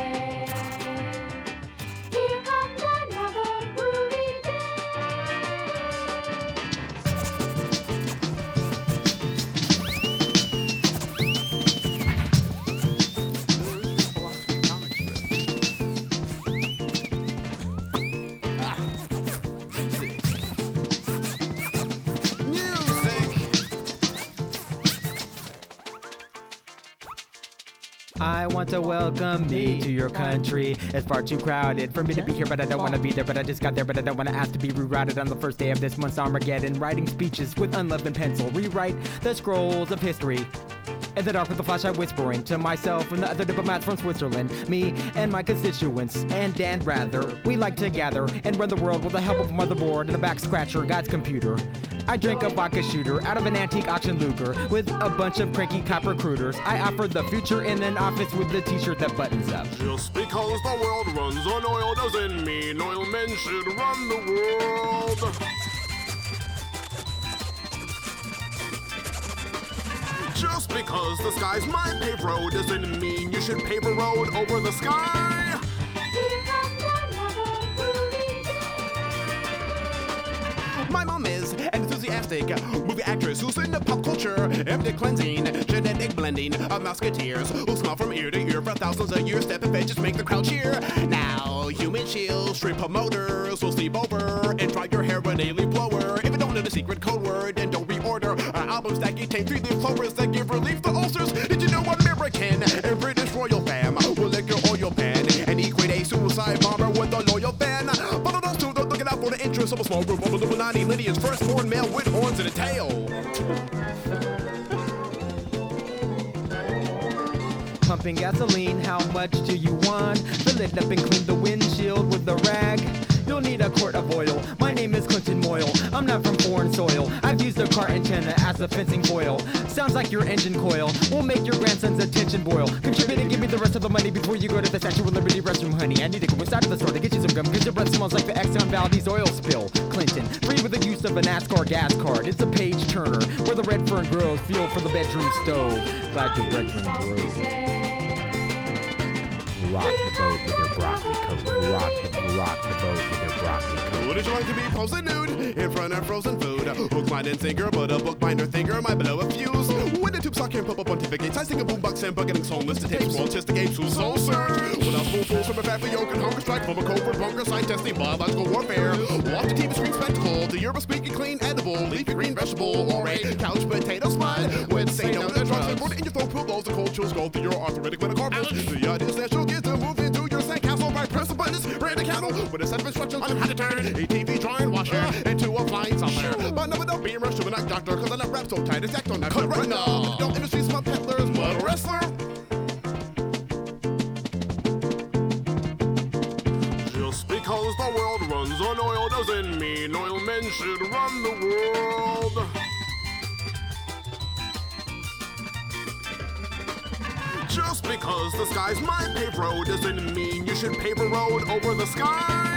Here comes another groovy I want to welcome me to your country. It's far too crowded for me to be here, but I don't want to be there. But I just got there, but I don't want to ask to be rerouted on the first day of this month's Armageddon. Writing speeches with unleavened pencil, rewrite the scrolls of history. In the dark with a flashlight whispering to myself and the other diplomats from Switzerland. Me and my constituents and Dan Rather. We like to gather and run the world with the help of a motherboard and a back scratcher, God's computer. I drink a vodka shooter out of an antique auction Luger with a bunch of cranky cop recruiters. I offer the future in an office with a t-shirt that buttons up. Just because the world runs on oil doesn't mean oil men should run the world. Just because the sky's my paved road doesn't mean you should pave a road over the sky. Here comes another groovy My mom is an enthusiastic movie actress who's into pop culture, ethnic cleansing, genetic blending of musketeers who smile from ear to ear for thousands of years. Step and fetch just make the crowd cheer. Now, human shields, street promoters will sleep over and dry your hair with a leaf blower. If you don't know the secret code word, then don't reorder our albums that contain 3-leaf clovers that give relief to ulcers. Did you know American and British royal fam will lick your oil pan and equate a suicide bomber with a loyal fan? But those two, they're looking out for the interests of a small group of Illuminati, Lydia's firstborn male with horns and a tail. Pumping gasoline, how much do you want? Fill it up and clean the windshield with a rag. You'll need a quart of oil. My name is Clinton Moyle. I'm not from foreign soil. I've used a car antenna as a fencing foil. Sounds like your engine coil. We'll make your grandson's attention boil. Contribute and give me the rest of the money before you go to the Statue of Liberty restroom, honey. I need to go inside of the store to get you some gum, cause your breath smells like the Exxon Valdez oil spill. Clinton, free with the use of a NASCAR gas card. It's a page turner where the red fern grows. Fuel for the bedroom stove. Glad your bedroom grows. Rock the boat with your broccoli coat. Rock the boat with your broccoli coat. Would you like to be posing nude in front of frozen food? Hook, line, and sinker, but a bookbinder thinker might blow a fuse. When the tube sock and pop up pontificates, I sing a boombox and bucketing song list of tapes. World just the games who soul search. Without full fools from a fat yoke and hunger strike from a covert bunker, side testing, biological warfare. Watch the TV screen spectacle, the Yerba speaking clean, edible, leafy green vegetable, or a couch potato spud. With say no to the drugs, and put it in your throat, pillows, the cold chills go through your arthritic metacarpus. The idea is that you'll get to move into your sandcastle by pressing buttons, brand a cattle with a set of instructions on how to turn a TV drawing washer into a flying saucer. But never don't be rushed to an eye doctor, cause I not wrap so tight, it's act on that cut right now. Don't industry smut peddlers, mud wrestler. Just because the world runs on oil doesn't mean oil men should run the world. Just because the sky's my paved road doesn't mean you should pave a road over the sky.